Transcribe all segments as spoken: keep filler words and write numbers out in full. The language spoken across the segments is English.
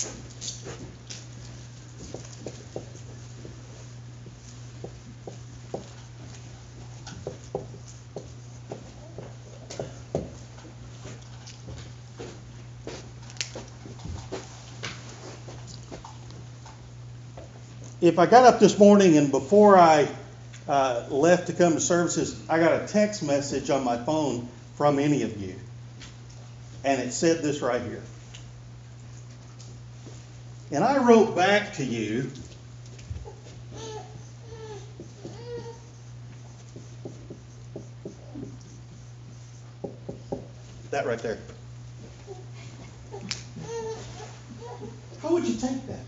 If I got up this morning and before I uh, left to come to services, I got a text message on my phone from any of you. And it said this right here. And I wrote back to you, that right there. How would you take that?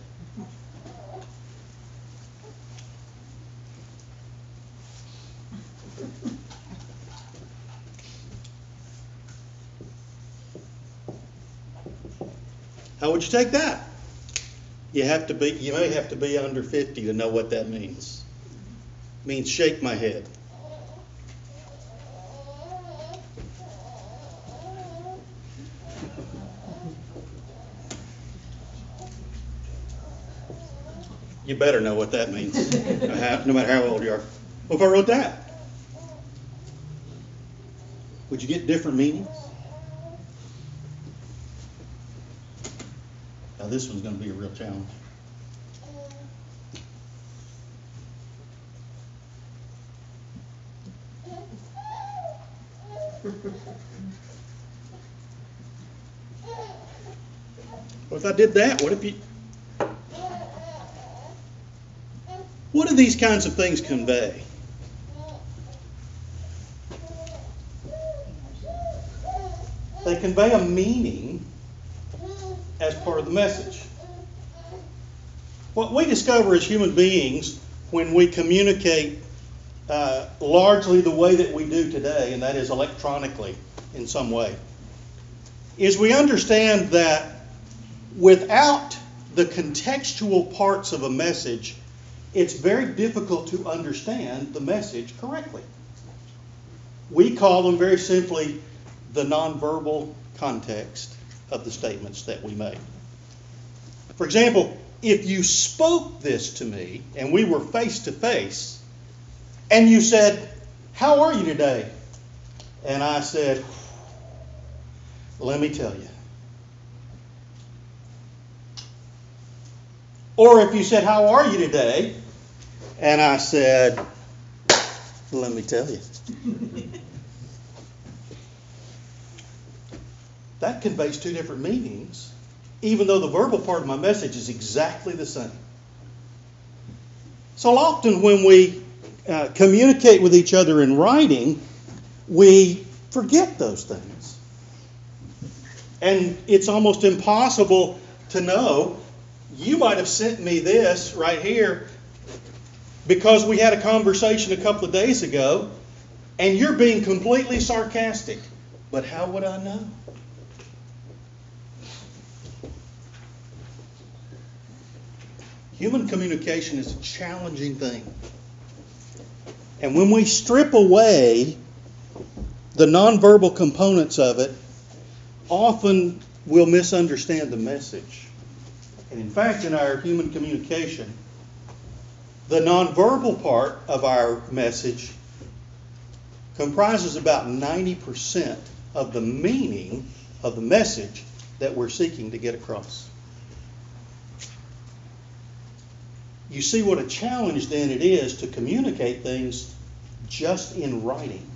How would you take that? You have to be, you may have to be under fifty to know what that means. It means shake my head. You better know what that means, no matter how old you are. Well, if I wrote that, would you get different meanings? Now this one's going to be a real challenge. Well, if I did that, what if you... What do these kinds of things convey? They convey a meaning as part of the message. What we discover as human beings when we communicate uh, largely the way that we do today, and that is electronically in some way, is we understand that without the contextual parts of a message, it's very difficult to understand the message correctly. We call them very simply the nonverbal context of the statements that we make. For example, if you spoke this to me and we were face to face and you said, "How are you today?" And I said, "Let me tell you." Or if you said, "How are you today?" and I said, "Let me tell you." That conveys two different meanings, even though the verbal part of my message is exactly the same. So often when we uh, communicate with each other in writing, we forget those things. And it's almost impossible to know. You might have sent me this right here because we had a conversation a couple of days ago, and you're being completely sarcastic. But how would I know? Human communication is a challenging thing. And when we strip away the nonverbal components of it, often we'll misunderstand the message. And in fact, in our human communication, the nonverbal part of our message comprises about ninety percent of the meaning of the message that we're seeking to get across. You see what a challenge then it is to communicate things just in writing.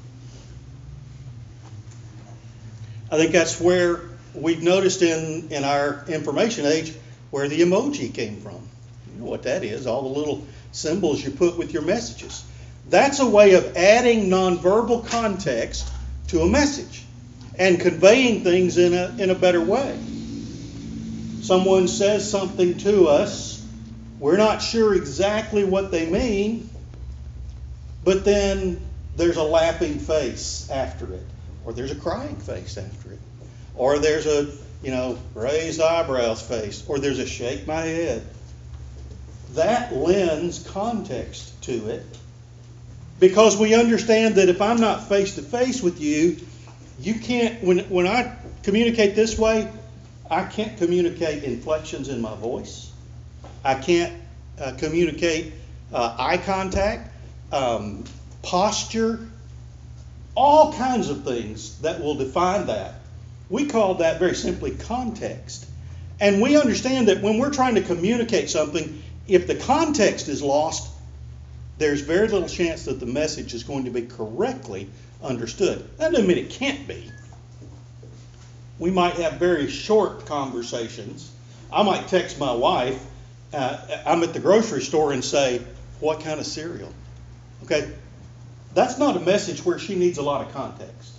I think that's where we've noticed in, in our information age where the emoji came from. You know what that is, all the little symbols you put with your messages. That's a way of adding nonverbal context to a message and conveying things in a, in a better way. Someone says something to us, we're not sure exactly what they mean, but then there's a laughing face after it, or there's a crying face after it, or there's a, you know, raised eyebrows face, or there's a shake my head. That lends context to it because we understand that if I'm not face to face with you, you can't, when, when I communicate this way, I can't communicate inflections in my voice. I can't uh, communicate uh, eye contact, um, posture, all kinds of things that will define that. We call that very simply context. And we understand that when we're trying to communicate something, if the context is lost, there's very little chance that the message is going to be correctly understood. That doesn't mean it can't be. We might have very short conversations. I might text my wife, uh, I'm at the grocery store, and say, what kind of cereal? Okay, that's not a message where she needs a lot of context.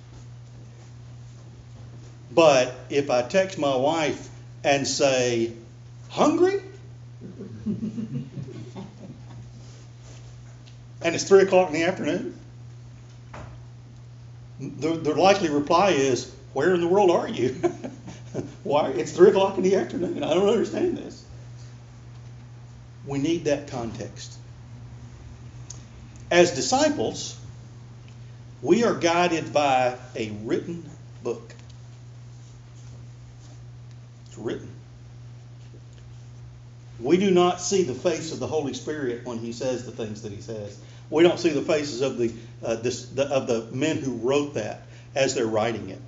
But if I text my wife and say, hungry? And it's three o'clock in the afternoon, the, the likely reply is, where in the world are you? Why? It's three o'clock in the afternoon. I don't understand this. We need that context. As disciples, we are guided by a written book. It's written. We do not see the face of the Holy Spirit when he says the things that he says. We don't see the faces of the, uh, this, the of the men who wrote that as they're writing it.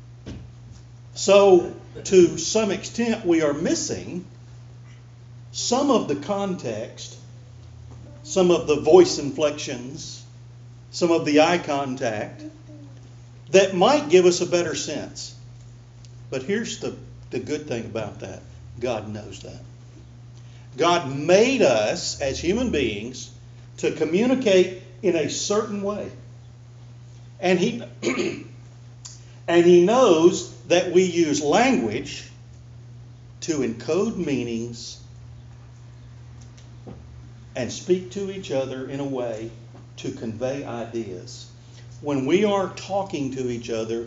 So, to some extent, we are missing some of the context, some of the voice inflections, some of the eye contact that might give us a better sense. But here's the, the good thing about that. God knows that. God made us as human beings to communicate in a certain way. And he, and he knows that we use language to encode meanings and speak to each other in a way to convey ideas. When we are talking to each other,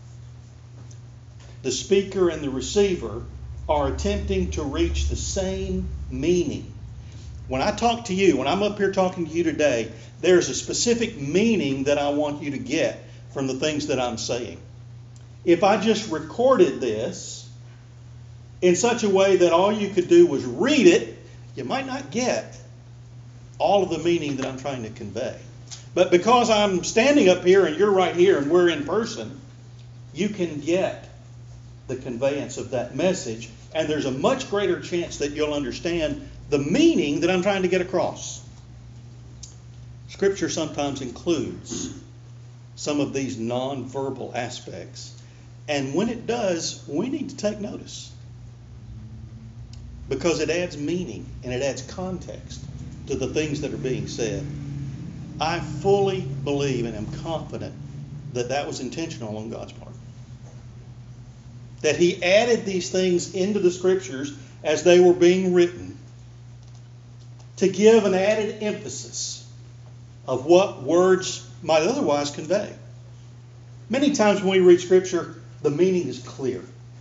the speaker and the receiver are attempting to reach the same meaning. When I talk to you, when I'm up here talking to you today, there's a specific meaning that I want you to get from the things that I'm saying. If I just recorded this in such a way that all you could do was read it, you might not get all of the meaning that I'm trying to convey. But because I'm standing up here and you're right here and we're in person, you can get the conveyance of that message, and there's a much greater chance that you'll understand the meaning that I'm trying to get across. Scripture sometimes includes some of these nonverbal aspects, and when it does, we need to take notice, because it adds meaning and it adds context to the things that are being said. I fully believe and am confident that that was intentional on God's part. That he added these things into the Scriptures as they were being written to give an added emphasis of what words might otherwise convey. Many times when we read Scripture, the meaning is clear.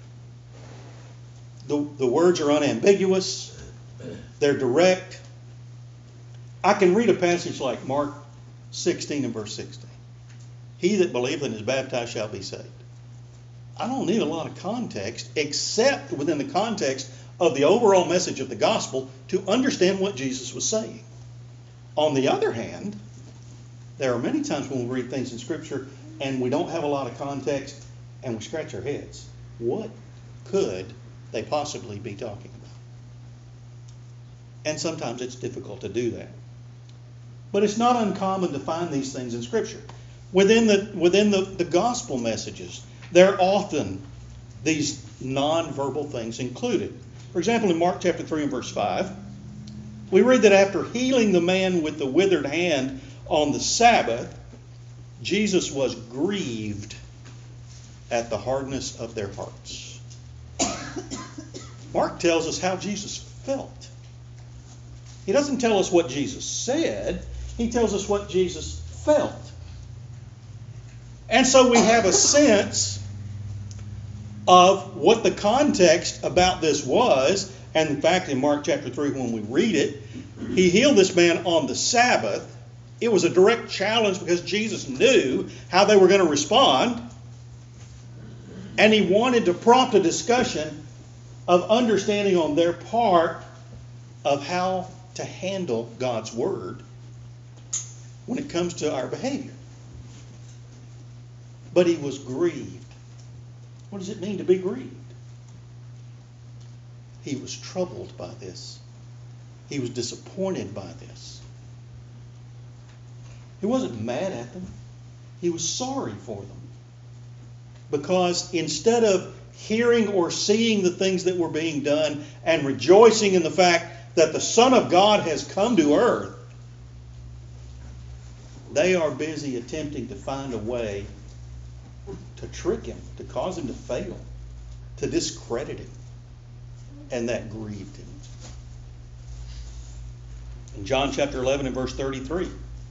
The, the words are unambiguous. They're direct. I can read a passage like Mark sixteen and verse sixteen. He that believeth and is baptized shall be saved. I don't need a lot of context except within the context of the overall message of the gospel to understand what Jesus was saying. On the other hand, there are many times when we read things in Scripture and we don't have a lot of context and we scratch our heads. What could they possibly be talking about? And sometimes it's difficult to do that. But it's not uncommon to find these things in Scripture. Within the, within the, the gospel messages, there are often these nonverbal things included. For example, in Mark chapter three and verse five, we read that after healing the man with the withered hand on the Sabbath, Jesus was grieved at the hardness of their hearts. Mark tells us how Jesus felt. He doesn't tell us what Jesus said. He tells us what Jesus felt. And so we have a sense of what the context about this was. And in fact, in Mark chapter three, when we read it, he healed this man on the Sabbath. It was a direct challenge because Jesus knew how they were going to respond. And he wanted to prompt a discussion of understanding on their part of how to handle God's Word when it comes to our behavior. But he was grieved. What does it mean to be grieved? He was troubled by this. He was disappointed by this. He wasn't mad at them. He was sorry for them. Because instead of hearing or seeing the things that were being done and rejoicing in the fact that the Son of God has come to earth, they are busy attempting to find a way to trick him, to cause him to fail, to discredit him. And that grieved him. In John chapter eleven and verse thirty-three,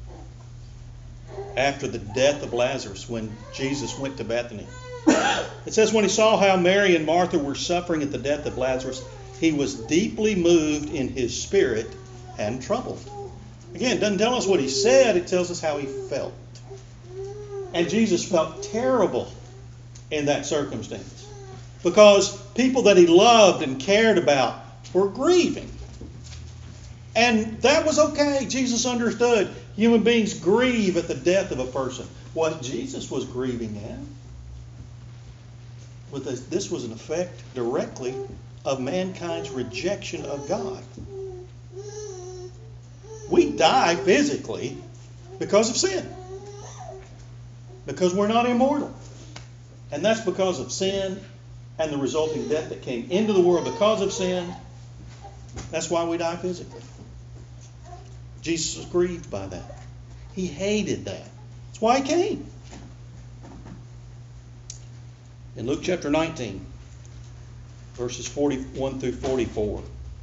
after the death of Lazarus, when Jesus went to Bethany, it says, when he saw how Mary and Martha were suffering at the death of Lazarus, he was deeply moved in his spirit and troubled. Again, it doesn't tell us what he said, it tells us how he felt. And Jesus felt terrible in that circumstance, because people that he loved and cared about were grieving. And that was okay. Jesus understood human beings grieve at the death of a person. What Jesus was grieving at, was this was an effect directly of mankind's rejection of God. We die physically because of sin. Because we're not immortal. And that's because of sin and the resulting death that came into the world because of sin. That's why we die physically. Jesus was grieved by that. He hated that. That's why he came. In Luke chapter nineteen, verses forty-one through forty-four,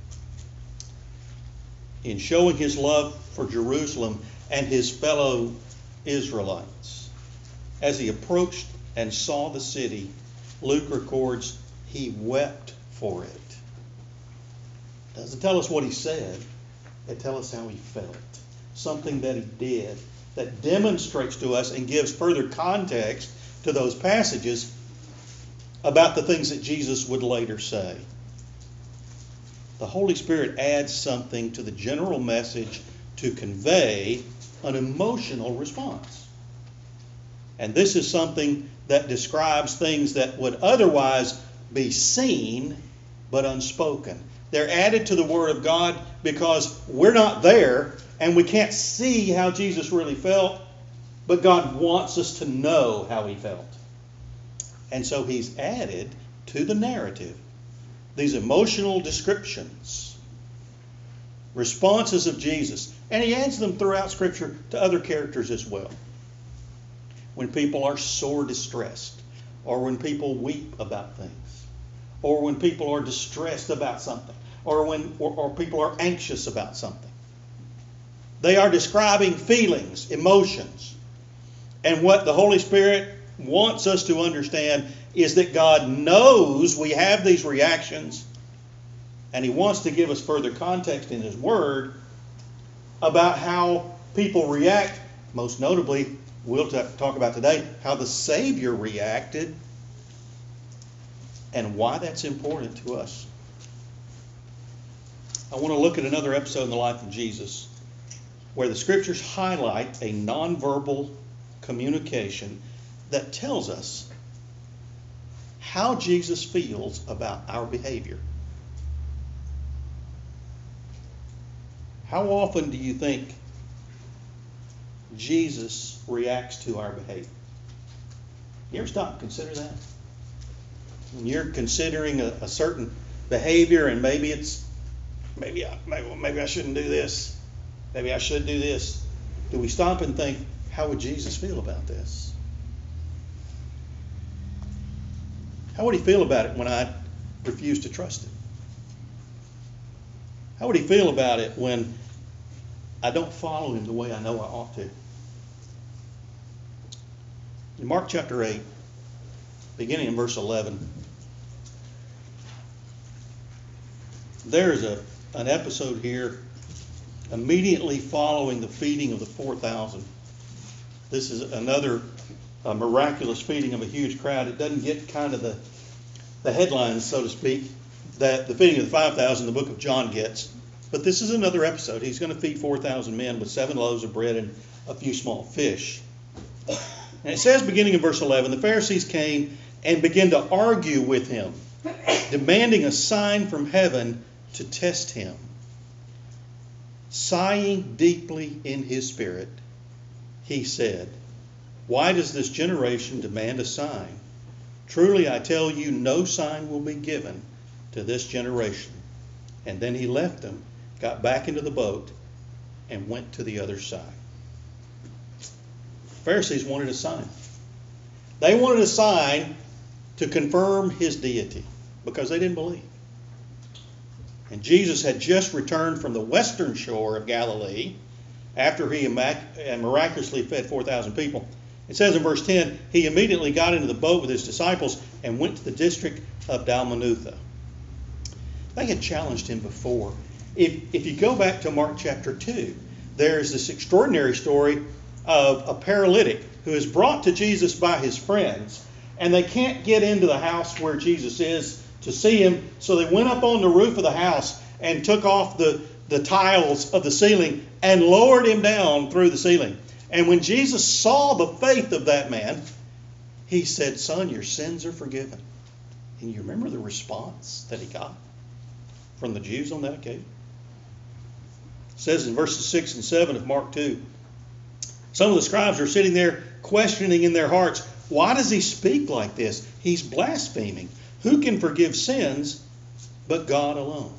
in showing his love for Jerusalem and his fellow Israelites, as he approached and saw the city, Luke records he wept for it. It doesn't tell us what he said. It tells us how he felt. Something that he did that demonstrates to us and gives further context to those passages about the things that Jesus would later say. The Holy Spirit adds something to the general message to convey an emotional response. And this is something that describes things that would otherwise be seen but unspoken. They're added to the Word of God because we're not there and we can't see how Jesus really felt, but God wants us to know how he felt. And so he's added to the narrative these emotional descriptions, responses of Jesus, and he adds them throughout Scripture to other characters as well. When people are sore distressed, or when people weep about things, or when people are distressed about something, or when or, or people are anxious about something. They are describing feelings, emotions. And what the Holy Spirit wants us to understand is that God knows we have these reactions, and he wants to give us further context in his Word about how people react. Most notably, we'll talk about today how the Savior reacted and why that's important to us. I want to look at another episode in the life of Jesus where the Scriptures highlight a nonverbal communication that tells us how Jesus feels about our behavior. How often do you think Jesus reacts to our behavior? You ever stop and consider that? When you're considering a, a certain behavior and maybe it's, maybe I, maybe, maybe I shouldn't do this. Maybe I should do this. Do we stop and think, how would Jesus feel about this? How would he feel about it when I refuse to trust him? How would he feel about it when I don't follow him the way I know I ought to? In Mark chapter eight, beginning in verse eleven, there's a, an episode here immediately following the feeding of the four thousand. This is another a miraculous feeding of a huge crowd. It doesn't get kind of the, the headlines, so to speak, that the feeding of the five thousand the book of John gets. But this is another episode. He's going to feed four thousand men with seven loaves of bread and a few small fish. And it says, beginning in verse eleven, the Pharisees came and began to argue with him, demanding a sign from heaven to test him. Sighing deeply in his spirit, he said, "Why does this generation demand a sign? Truly I tell you, no sign will be given to this generation." And then he left them, got back into the boat, and went to the other side. The Pharisees wanted a sign. They wanted a sign to confirm his deity because they didn't believe. And Jesus had just returned from the western shore of Galilee after he miraculously fed four thousand people. It says in verse ten, he immediately got into the boat with his disciples and went to the district of Dalmanutha. They had challenged him before. If, if you go back to Mark chapter two, there's this extraordinary story of a paralytic who is brought to Jesus by his friends, and they can't get into the house where Jesus is to see him, so they went up on the roof of the house and took off the, the tiles of the ceiling and lowered him down through the ceiling. And when Jesus saw the faith of that man, he said, "Son, your sins are forgiven." And you remember the response that he got from the Jews on that occasion? It says in verses six and seven of Mark two, some of the scribes are sitting there questioning in their hearts, "Why does he speak like this? He's blaspheming. Who can forgive sins but God alone?"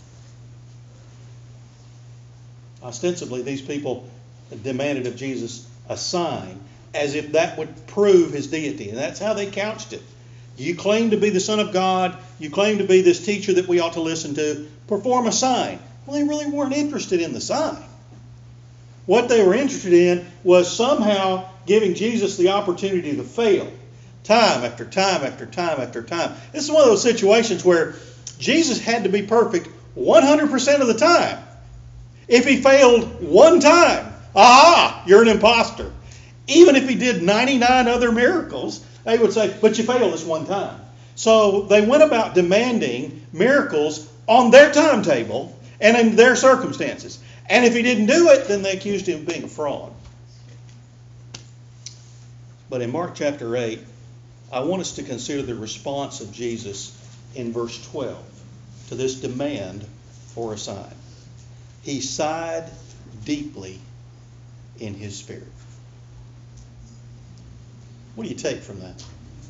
Ostensibly, these people demanded of Jesus a sign, as if that would prove his deity. And that's how they couched it. You claim to be the Son of God. You claim to be this teacher that we ought to listen to. Perform a sign. Well, they really weren't interested in the sign. What they were interested in was somehow giving Jesus the opportunity to fail. Time after time after time after time. This is one of those situations where Jesus had to be perfect one hundred percent of the time. If he failed one time, aha, you're an imposter. Even if he did ninety-nine other miracles, they would say, "But you failed this one time." So they went about demanding miracles on their timetable and in their circumstances. And if he didn't do it, then they accused him of being a fraud. But in Mark chapter eight, I want us to consider the response of Jesus in verse twelve to this demand for a sign. He sighed deeply in his spirit. What do you take from that?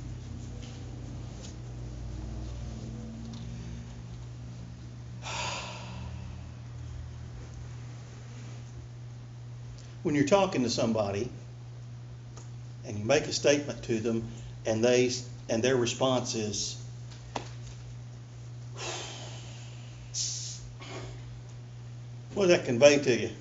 When you're talking to somebody and you make a statement to them and they and their response is, what does that convey to you?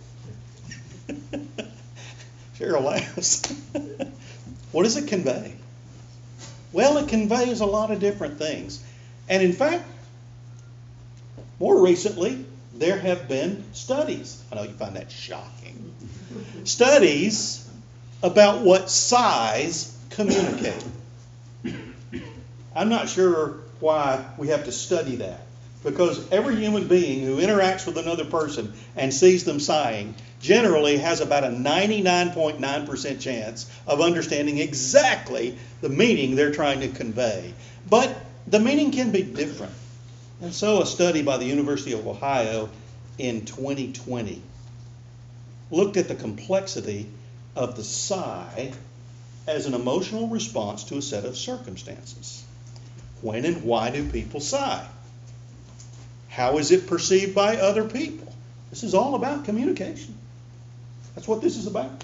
Cheryl laughs. What does it convey? Well, it conveys a lot of different things. And in fact, more recently, there have been studies. I know you find that shocking. Studies about what sighs communicate. I'm not sure why we have to study that. Because every human being who interacts with another person and sees them sighing generally has about a ninety-nine point nine percent chance of understanding exactly the meaning they're trying to convey. But the meaning can be different. And so a study by the University of Ohio in twenty twenty looked at the complexity of the sigh as an emotional response to a set of circumstances. When and why do people sigh? How is it perceived by other people? This is all about communication. That's what this is about.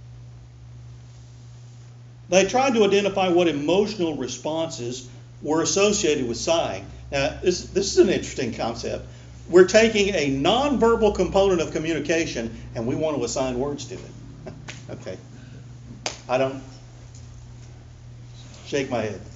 They tried to identify what emotional responses were associated with sighing. Now, this, this is an interesting concept. We're taking a nonverbal component of communication and we want to assign words to it. Okay. I don't shake my head.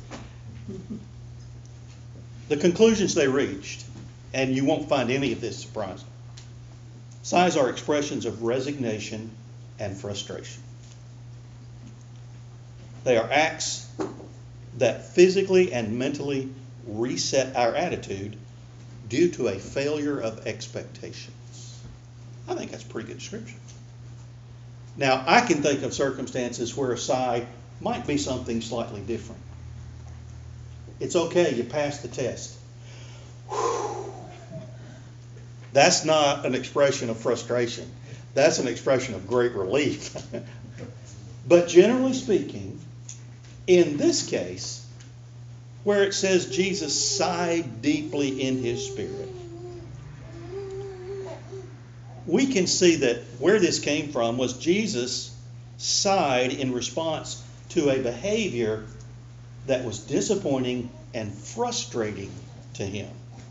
The conclusions they reached, and you won't find any of this surprising. Sighs are expressions of resignation and frustration. They are acts that physically and mentally reset our attitude due to a failure of expectations. I think that's a pretty good description. Now, I can think of circumstances where a sigh might be something slightly different. It's okay, you passed the test. Whew. That's not an expression of frustration. That's an expression of great relief. But generally speaking, in this case, where it says Jesus sighed deeply in his spirit, we can see that where this came from was Jesus sighed in response to a behavior that was disappointing and frustrating to him.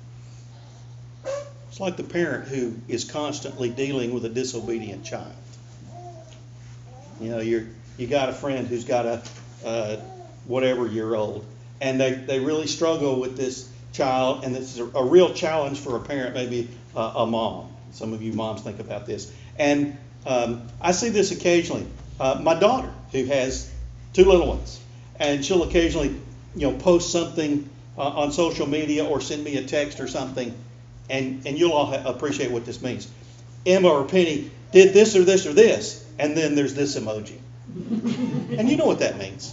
It's like the parent who is constantly dealing with a disobedient child. You know, you're you got a friend who's got a uh, whatever year old, and they, they really struggle with this child, and this is a, a real challenge for a parent, maybe uh, a mom. Some of you moms think about this. And um, I see this occasionally. Uh, my daughter, who has two little ones, and she'll occasionally, you know, post something uh, on social media or send me a text or something, and, and you'll all ha- appreciate what this means. Emma or Penny did this or this or this, and then there's this emoji. And you know what that means.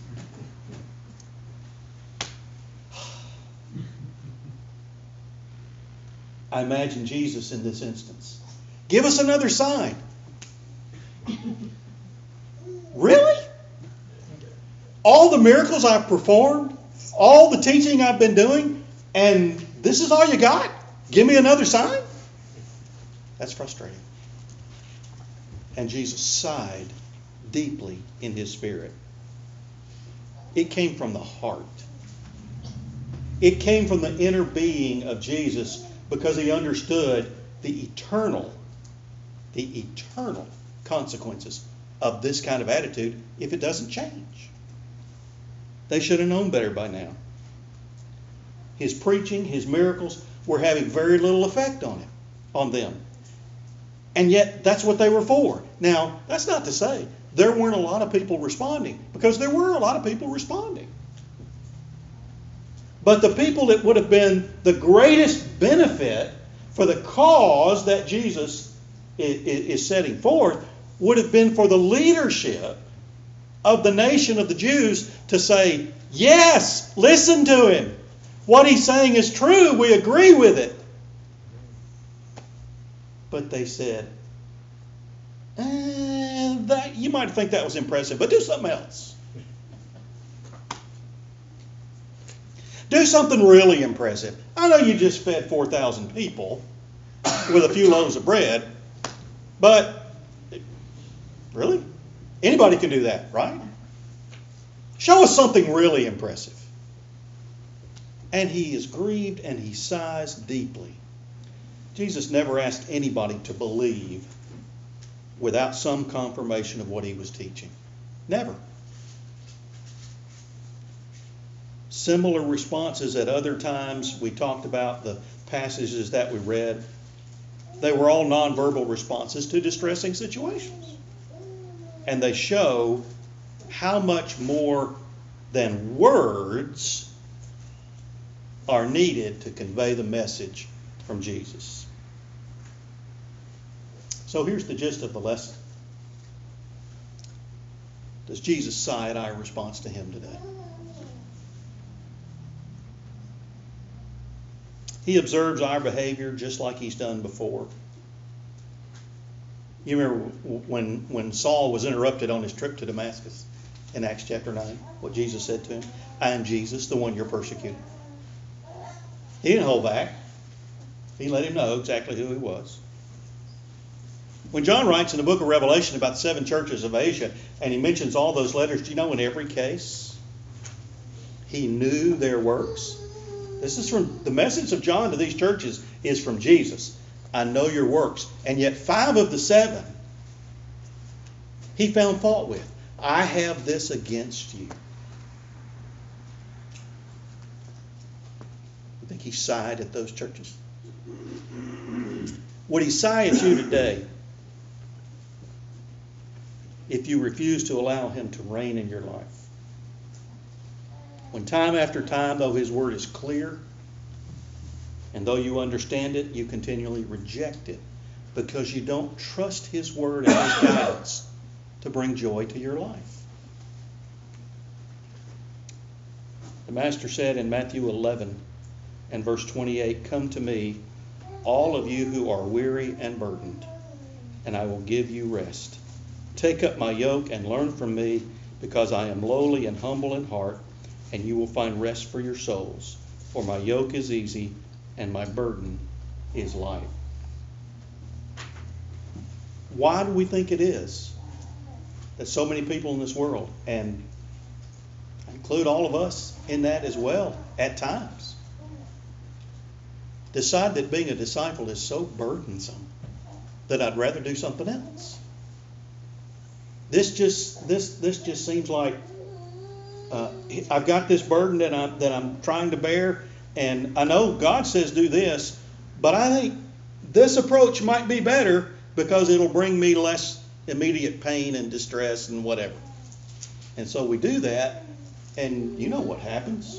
I imagine Jesus in this instance. Give us another sign. Really? All the miracles I've performed, all the teaching I've been doing, and this is all you got? Give me another sign? That's frustrating. And Jesus sighed deeply in his spirit. It came from the heart. It came from the inner being of Jesus, because he understood the eternal, the eternal consequences of this kind of attitude if it doesn't change. They should have known better by now. His preaching, his miracles were having very little effect on him, on them. And yet that's what they were for. Now, that's not to say there weren't a lot of people responding, because there were a lot of people responding. But the people that would have been the greatest benefit for the cause that Jesus is setting forth would have been for the leadership of the nation of the Jews to say, yes, listen to him. What he's saying is true. We agree with it. But they said, eh, that you might think that was impressive, but do something else. Do something really impressive. I know you just fed four thousand people with a few loaves of bread, but really? Anybody can do that, right? Show us something really impressive. And he is grieved and he sighs deeply. Jesus never asked anybody to believe without some confirmation of what he was teaching. Never. Similar responses at other times. We talked about the passages that we read. They were all nonverbal responses to distressing situations. And they show how much more than words are needed to convey the message from Jesus. So here's the gist of the lesson. Does Jesus sigh at our response to him today? He observes our behavior just like he's done before. You remember when, when Saul was interrupted on his trip to Damascus in Acts chapter nine, what Jesus said to him? I am Jesus, the one you're persecuting. He didn't hold back. He let him know exactly who he was. When John writes in the book of Revelation about the seven churches of Asia, and he mentions all those letters, do you know in every case he knew their works? This is from the message of John to these churches is from Jesus. I know your works. And yet five of the seven he found fault with. I have this against you. You think he sighed at those churches? Would he sigh at you today if you refuse to allow him to reign in your life? When time after time, though His Word is clear, and though you understand it, you continually reject it because you don't trust His Word and His guidance to bring joy to your life. The Master said in Matthew eleven and verse twenty-eight, "Come to me, all of you who are weary and burdened, and I will give you rest. Take up my yoke and learn from me, because I am lowly and humble in heart, and you will find rest for your souls. For my yoke is easy and my burden is light." Why do we think it is that so many people in this world, and I include all of us in that as well at times, decide that being a disciple is so burdensome that I'd rather do something else? This just this this just seems like uh, I've got this burden that I'm that I'm trying to bear, and I know God says do this, but I think this approach might be better because it'll bring me less immediate pain and distress and whatever. And so we do that, and you know what happens?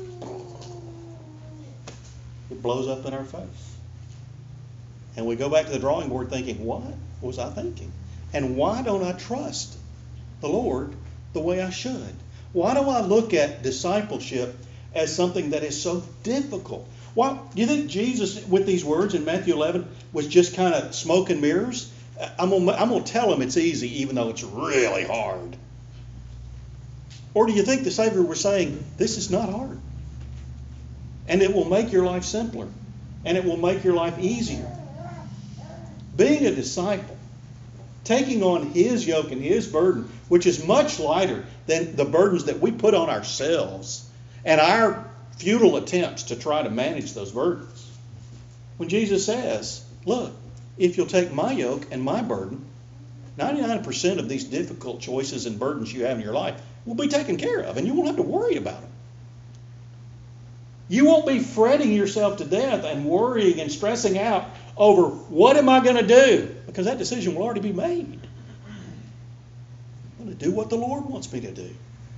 It blows up in our face. And we go back to the drawing board thinking, what was I thinking? And why don't I trust the Lord the way I should? Why do I look at discipleship as something that is so difficult? Why, do you think Jesus, with these words in Matthew eleven, was just kind of smoke and mirrors? I'm going I'm to tell him it's easy even though it's really hard. Or do you think the Savior was saying, this is not hard, and it will make your life simpler, and it will make your life easier? Being a disciple, taking on His yoke and His burden, which is much lighter than the burdens that we put on ourselves and our futile attempts to try to manage those burdens. When Jesus says, look, if you'll take my yoke and my burden, ninety-nine percent of these difficult choices and burdens you have in your life will be taken care of, and you won't have to worry about them. You won't be fretting yourself to death and worrying and stressing out over what am I going to do, because that decision will already be made. I'm going to do what the Lord wants me to do.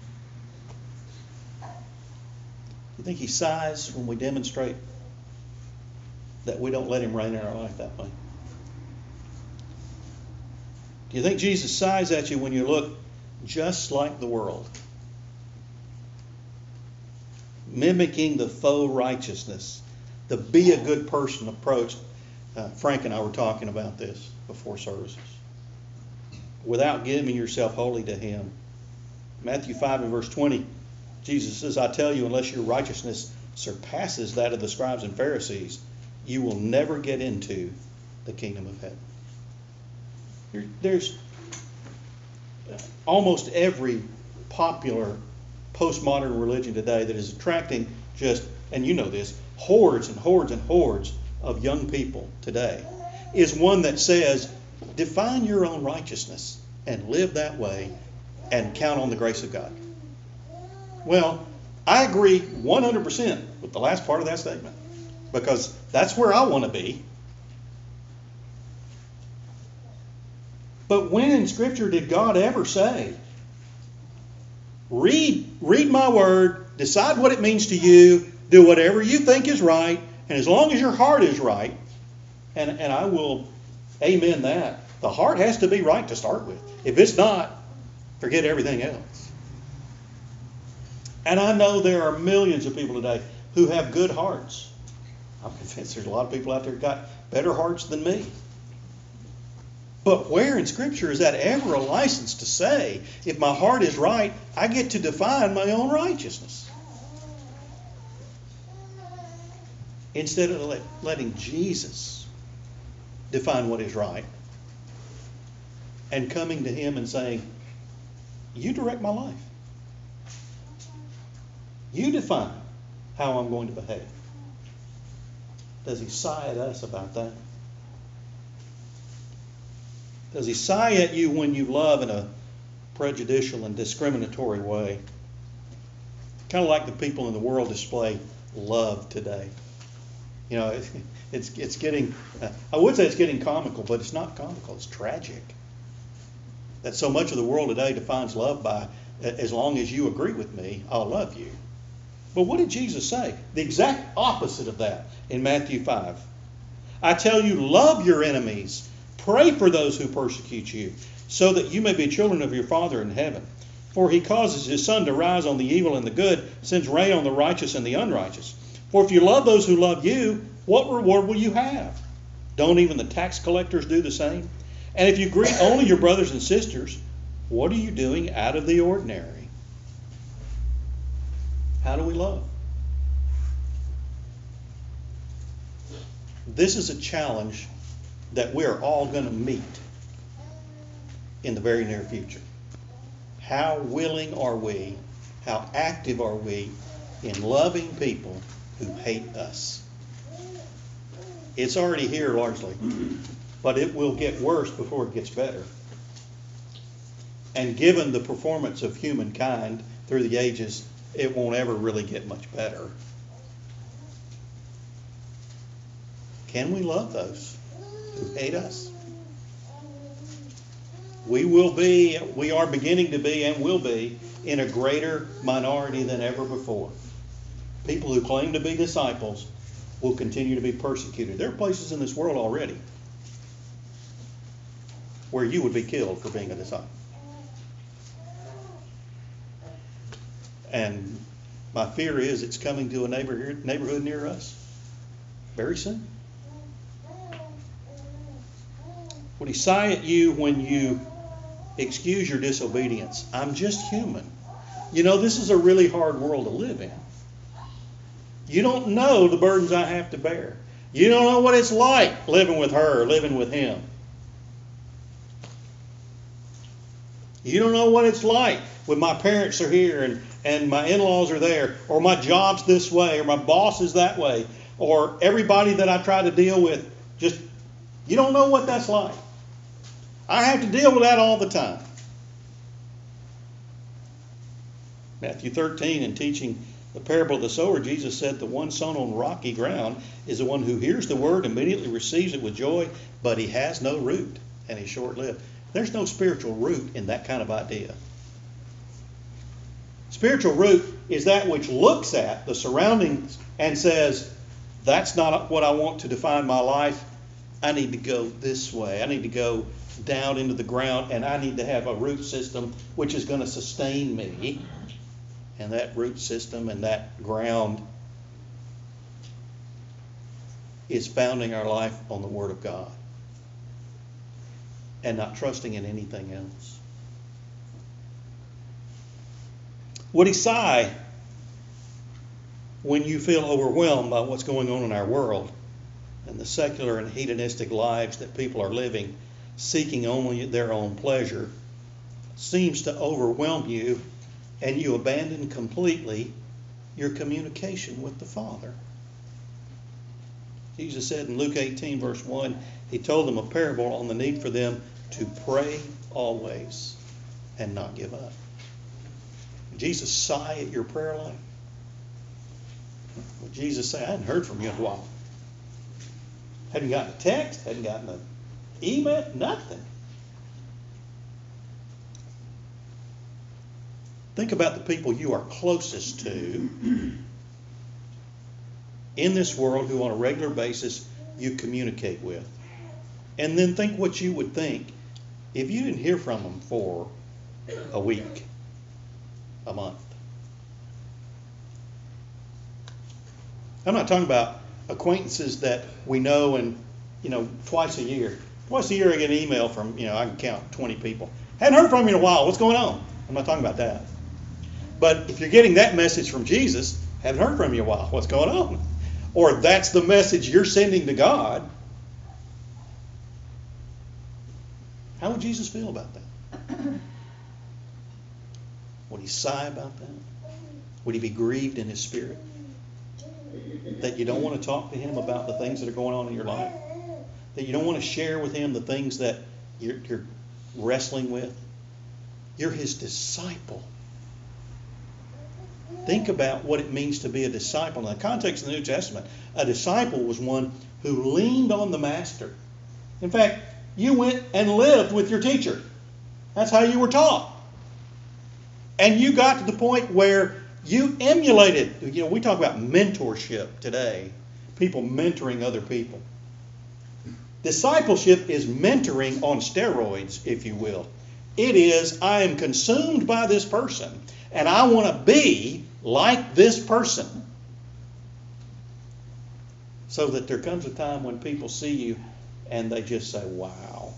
You think He sighs when we demonstrate that we don't let Him reign in our life that way? Do you think Jesus sighs at you when you look just like the world, mimicking the faux righteousness, the be a good person approach? Uh, Frank and I were talking about this before services. Without giving yourself wholly to Him. Matthew five and verse twenty, Jesus says, I tell you, unless your righteousness surpasses that of the scribes and Pharisees, you will never get into the kingdom of heaven. There, there's almost every popular postmodern religion today that is attracting just, and you know this, hordes and hordes and hordes of young people today, is one that says, define your own righteousness and live that way and count on the grace of God. Well, I agree one hundred percent with the last part of that statement, because that's where I want to be. But when in Scripture did God ever say, read, read my word, decide what it means to you, do whatever you think is right, and as long as your heart is right, and, and I will amen that, the heart has to be right to start with. If it's not, forget everything else. And I know there are millions of people today who have good hearts. I'm convinced there's a lot of people out there who got better hearts than me. But where in Scripture is that ever a license to say, if my heart is right, I get to define my own righteousness? Instead of let, letting Jesus define what is right, and coming to Him and saying, you direct my life. You define how I'm going to behave. Does He sigh at us about that? Does He sigh at you when you love in a prejudicial and discriminatory way? Kind of like the people in the world display love today. You know, it, it's it's getting, uh, I would say it's getting comical, but it's not comical, it's tragic. That so much of the world today defines love by, as long as you agree with me, I'll love you. But what did Jesus say? The exact opposite of that in Matthew five. I tell you, love your enemies. Pray for those who persecute you, so that you may be children of your Father in heaven. For he causes his sun to rise on the evil and the good, sends rain on the righteous and the unrighteous. For if you love those who love you, what reward will you have? Don't even the tax collectors do the same? And if you greet only your brothers and sisters, what are you doing out of the ordinary? How do we love? This is a challenge that we're all going to meet in the very near future. How willing are we, how active are we in loving people who hate us? It's already here largely, but it will get worse before it gets better. And given the performance of humankind through the ages, it won't ever really get much better. Can we love those who hate us? We will be, we are beginning to be and will be in a greater minority than ever before. People who claim to be disciples will continue to be persecuted. There are places in this world already where you would be killed for being a disciple. And my fear is it's coming to a neighborhood, neighborhood near us very soon. Would he sigh at you when you excuse your disobedience? I'm just human. You know, this is a really hard world to live in. You don't know the burdens I have to bear. You don't know what it's like living with her, living with him. You don't know what it's like when my parents are here and, and my in-laws are there, or my job's this way, or my boss is that way, or everybody that I try to deal with. Just, you don't know what that's like. I have to deal with that all the time. Matthew thirteen, in teaching the parable of the sower, Jesus said the one sown on rocky ground is the one who hears the word, immediately receives it with joy, but he has no root and he's short-lived. There's no spiritual root in that kind of idea. Spiritual root is that which looks at the surroundings and says, that's not what I want to define my life. I need to go this way. I need to go down into the ground, and I need to have a root system which is going to sustain me. And that root system and that ground is founding our life on the Word of God and not trusting in anything else. Would he sigh when you feel overwhelmed by what's going on in our world and the secular and hedonistic lives that people are living, seeking only their own pleasure, seems to overwhelm you, and you abandon completely your communication with the Father? Jesus said in Luke eighteen, verse one, he told them a parable on the need for them to pray always and not give up. Did Jesus sigh at your prayer life? Would Jesus say, I hadn't heard from you in a while? Hadn't gotten a text, hadn't gotten an email, nothing. Think about the people you are closest to in this world who on a regular basis you communicate with. And then think what you would think if you didn't hear from them for a week, a month. I'm not talking about acquaintances that we know and, you know, twice a year. Twice a year I get an email from, you know, I can count twenty people. Hadn't heard from you in a while. What's going on? I'm not talking about that. But if you're getting that message from Jesus, haven't heard from you in a while. What's going on? Or that's the message you're sending to God. How would Jesus feel about that? Would he sigh about that? Would he be grieved in his spirit that you don't want to talk to him about the things that are going on in your life? That you don't want to share with him the things that you're, you're wrestling with? You're his disciple. Think about what it means to be a disciple. In the context of the New Testament, a disciple was one who leaned on the master. In fact, you went and lived with your teacher. That's how you were taught. And you got to the point where You emulated. You know, we talk about mentorship today, people mentoring other people. Discipleship is mentoring on steroids, if you will. It is, I am consumed by this person, and I want to be like this person. So that there comes a time when people see you and they just say, wow.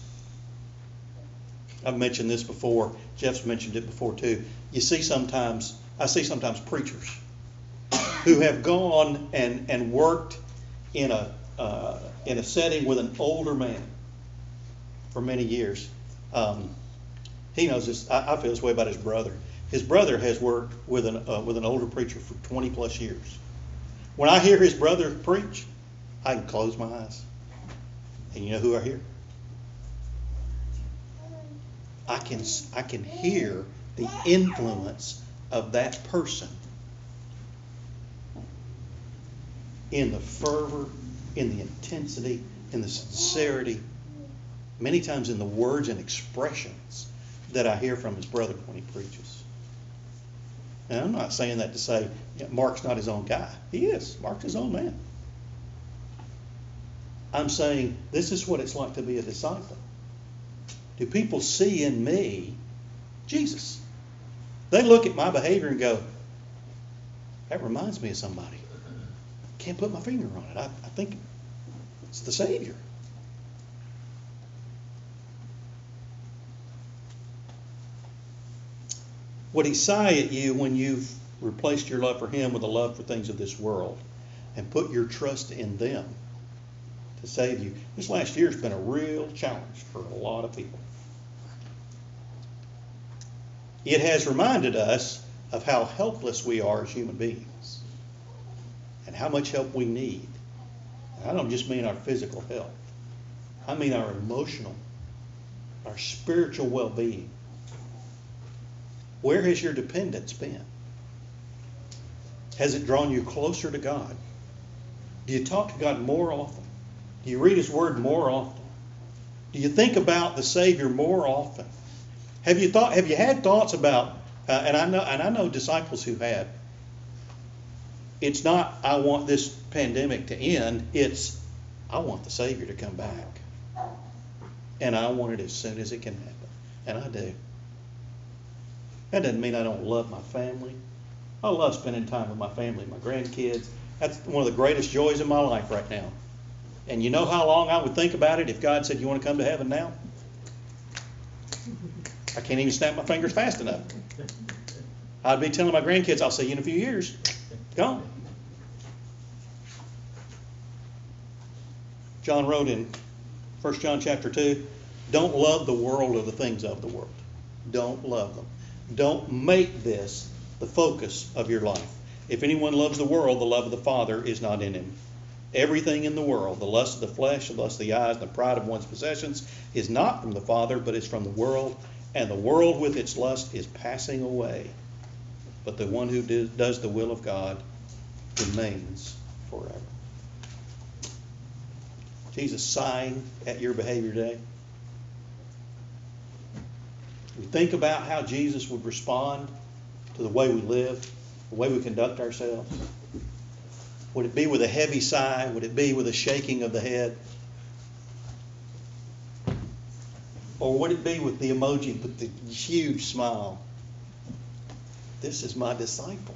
I've mentioned this before. Jeff's mentioned it before too. You see sometimes, I see sometimes preachers who have gone and, and worked in a uh, in a setting with an older man for many years. Um, he knows this. I, I feel this way about his brother. His brother has worked with an uh, with an older preacher for twenty plus years. When I hear his brother preach, I can close my eyes. And you know who I hear? I can I can hear the influence of that person in the fervor, in the intensity, in the sincerity, many times in the words and expressions that I hear from his brother when he preaches. And I'm not saying that to say you know, Mark's not his own guy. He is. Mark's his own man. I'm saying this is what it's like to be a disciple. Do people see in me Jesus? They look at my behavior and go, that reminds me of somebody. Can't put my finger on it. I, I think it's the Savior. Would he sigh at you when you've replaced your love for him with a love for things of this world and put your trust in them to save you? This last year has been a real challenge for a lot of people. It has reminded us of how helpless we are as human beings and how much help we need. And I don't just mean our physical health. I mean our emotional, our spiritual well-being. Where has your dependence been? Has it drawn you closer to God? Do you talk to God more often? Do you read His Word more often? Do you think about the Savior more often? Have you thought? Have you had thoughts about? Uh, and I know, and I know disciples who have. It's not I want this pandemic to end. It's I want the Savior to come back, and I want it as soon as it can happen, and I do. That doesn't mean I don't love my family. I love spending time with my family, my grandkids. That's one of the greatest joys in my life right now. And you know how long I would think about it if God said, you want to come to heaven now? I can't even snap my fingers fast enough. I'd be telling my grandkids, I'll see you in a few years. Gone. John wrote in First John chapter two, don't love the world or the things of the world. Don't love them. Don't make this the focus of your life. If anyone loves the world, the love of the Father is not in him. Everything in the world, the lust of the flesh, the lust of the eyes, and the pride of one's possessions, is not from the Father, but is from the world. And the world with its lust is passing away. But the one who do, does the will of God remains forever. Jesus sighing at your behavior today. We think about how Jesus would respond to the way we live, the way we conduct ourselves. Would it be with a heavy sigh? Would it be with a shaking of the head? Or would it be with the emoji, with the huge smile? This is my disciple.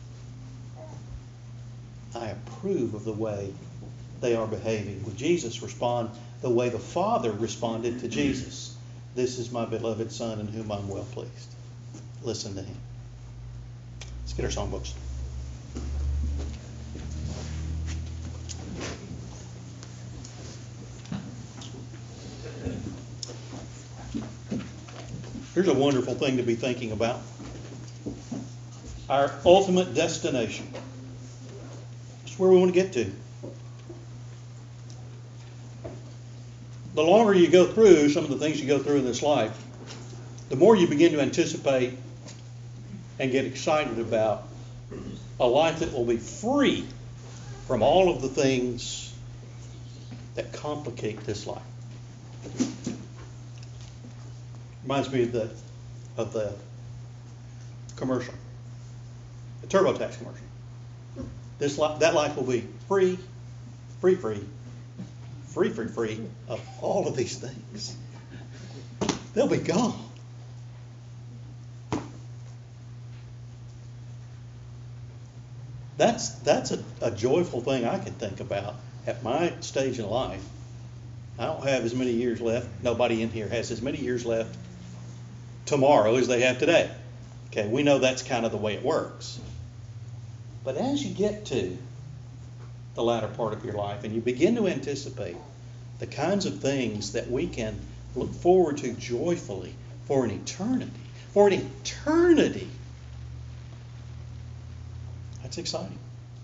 I approve of the way they are behaving. Would Jesus respond the way the Father responded to Jesus? This is my beloved Son in whom I'm well pleased. Listen to him. Let's get our songbooks. Here's a wonderful thing to be thinking about. Our ultimate destination. It's where we want to get to. The longer you go through some of the things you go through in this life, the more you begin to anticipate and get excited about a life that will be free from all of the things that complicate this life. Reminds me of the of the commercial. a TurboTax commercial. This li- that life will be free, free, free, free, free, free of all of these things. They'll be gone. That's that's a, a joyful thing I can think about at my stage in life. I don't have as many years left. Nobody in here has as many years left tomorrow as they have today. Okay, we know that's kind of the way it works. But as you get to the latter part of your life and you begin to anticipate the kinds of things that we can look forward to joyfully for an eternity, for an eternity, that's exciting.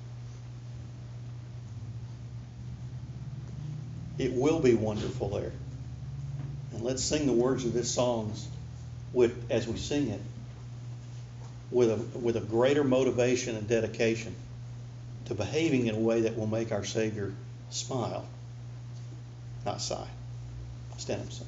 It will be wonderful there. And let's sing the words of this song with, as we sing it, with a, with a greater motivation and dedication to behaving in a way that will make our Savior smile, not sigh. Stand up and sing.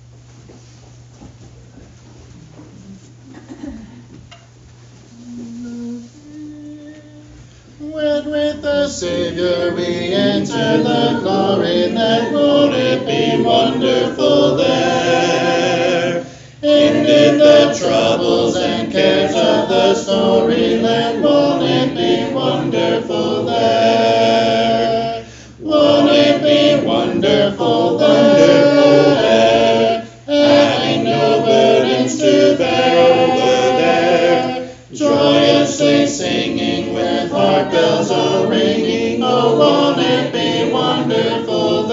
When with the Savior we enter the glory, then won't it be wonderful there? Ended the troubles and cares of the story, then won't it be wonderful there? Won't it be wonderful there? Having no burdens to bear over there, joyously singing with harp bells all ringing, oh won't it be wonderful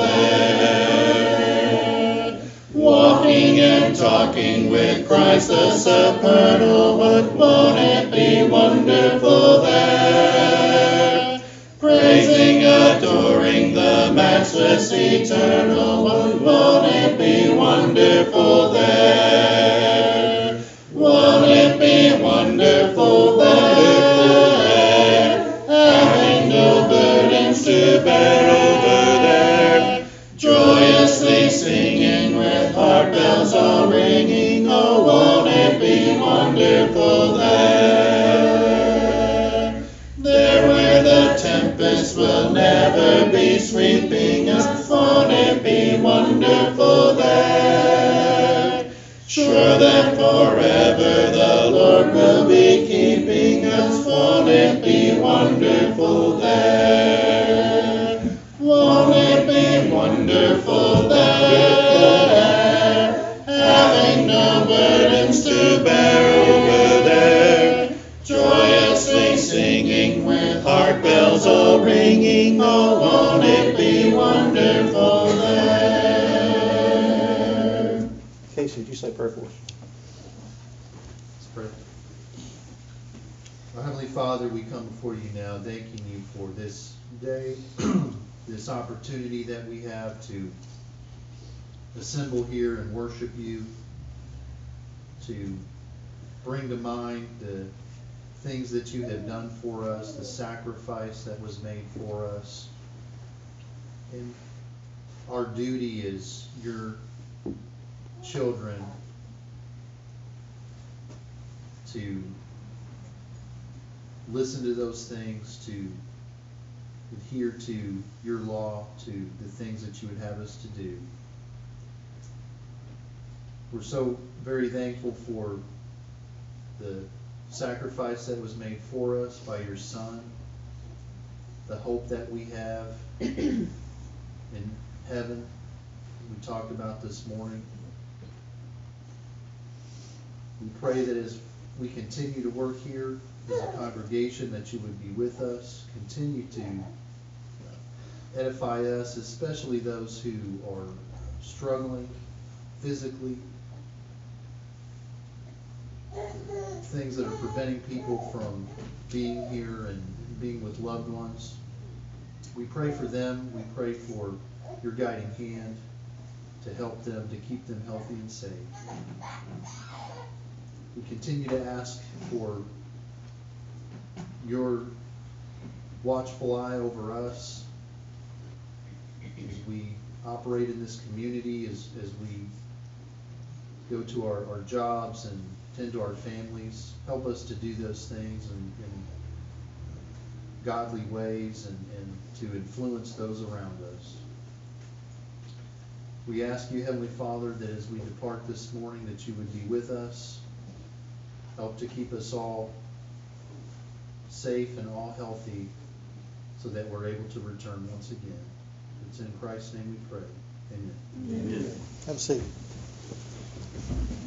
there? Walking and talking with Christ the supernal one, won't it be wonderful there? Praising, adoring the matchless eternal one, won't it be wonderful there? Won't it be wonderful there? Having no burdens to bear over there, joyously singing with harp bells all ringing, oh won't it be wonderful there? There where the tempest will never be sweeping us, won't it be wonderful there? Sure that forever the Lord will be keeping us, won't it be wonderful there? Won't it be wonderful there? Having no burdens to bear over there, joyously singing with harp bells all ringing, oh won't it be wonderful there? Casey, would you say prayer for us? Let's pray. Our Heavenly Father, we come before you now thanking you for this day, this opportunity that we have to assemble here and worship you, to bring to mind the things that you have done for us, the sacrifice that was made for us. And our duty as your children to listen to those things, to adhere to your law, to the things that you would have us to do. We're so very thankful for the sacrifice that was made for us by your Son, the hope that we have in heaven, we talked about this morning. We pray that as we continue to work here as a congregation, that you would be with us, continue to edify us, especially those who are struggling physically, things that are preventing people from being here and being with loved ones. We pray for them. We pray for your guiding hand to help them, to keep them healthy and safe. We continue to ask for your watchful eye over us as we operate in this community, as, as we go to our, our jobs and tend to our families. Help us to do those things and, and godly ways and, and to influence those around us. We ask you, Heavenly Father, that as we depart this morning, that you would be with us, help to keep us all safe and all healthy, so that we're able to return once again. It's in Christ's name we pray. Amen. Have a seat.